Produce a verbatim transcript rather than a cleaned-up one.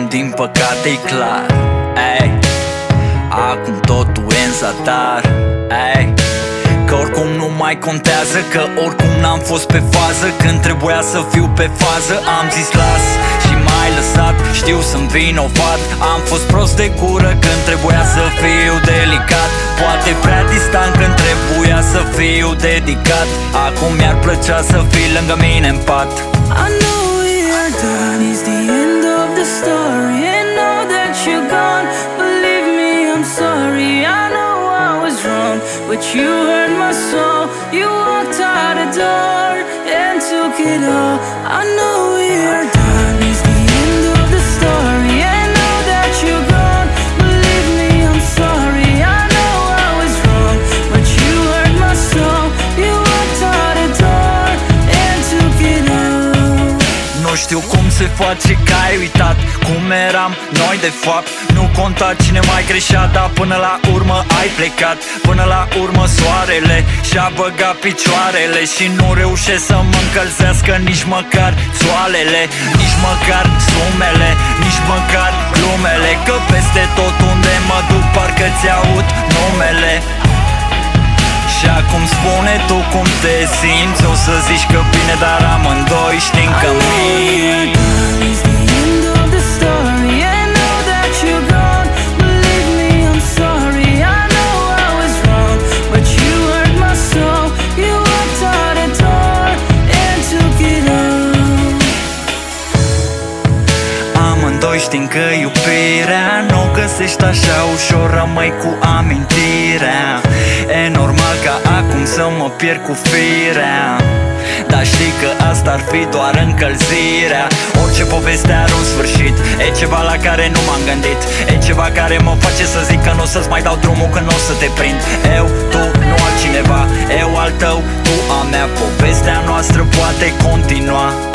din păcate e clar. Ei, acum totul e în zadar. Ei, că oricum nu mai contează, că oricum n-am fost pe fază. Când trebuia să fiu pe fază, am zis las și m-ai lăsat. Știu, sunt vinovat, am fost prost de gură când trebuia să fiu delicat. Poate prea distant când trebuia să fiu dedicat. Acum mi-ar plăcea să fii lângă mine în pat. I know we are done, it's the end of the story. And now that you're gone, believe me, I'm sorry. I know I was wrong, but you hurt my soul. You walked out the door and took it all. I know we are done, it's the end of the story. And now that you're gone, believe me, I'm sorry. I know I was wrong, but you hurt my soul. You walked out the door and took it all. Nu știu cum se face că ai uitat cum eram noi de fapt. Nu conta cine mai greșea, dar până la urmă ai plecat. Până la urmă soarele și-a băgat picioarele și nu reușesc să mă încălzească nici măcar soalele, nici măcar sumele, nici măcar glumele. Că peste tot unde mă duc parcă ți-aud numele. Și acum spune tu cum te simți. O să zici că bine, dar amândoi știm că minți. Amândoi știm că iubirea nu găsești așa ușor, rămâi cu amintirea. E normal ca acum să mă pierd cu firea, dar știi că asta ar fi doar încălzirea. Orice poveste are un sfârșit, e ceva la care nu m-am gândit. E ceva care mă face să zic că nu o să-ți mai dau drumul, că nu o să te prind. Eu, tu, nu altcineva, eu al tău, tu a mea. Povestea noastră poate continua.